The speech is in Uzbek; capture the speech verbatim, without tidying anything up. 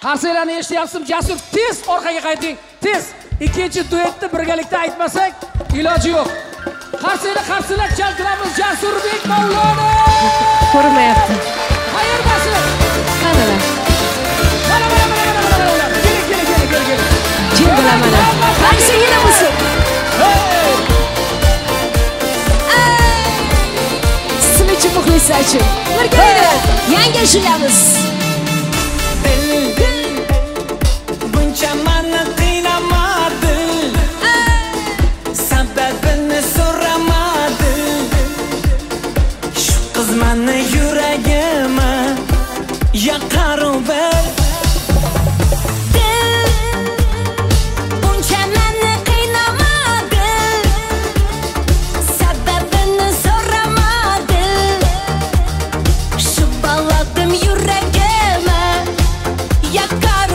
Qarsiylarni eshityapsizmi? Jasur, tez orqaga qayting. Tez. Ikkinchi duetni birgalikda aytmasak, iloji yo'q. Qarsiylar, qarsiylar chaltiramiz Jasurbek Mavlonov. Ko'rmayapti. Qayerdasin? Qanalar? Mana, mana, mana, mana, mana, mana. Keling, keling, keling, keling, keling. Jin bilamana. Qarshi yana musul. Sizlar uchun muxlislar uchun. Birgalikda yangi ashulamiz. Buncha meni qiynamadi, sababini so'ramadi. Shu qiz meni yuragimga yoqaru ber. Buncha meni qiynamadi, sababini so'ramadi. Shu baloqim yuragimga yoqaru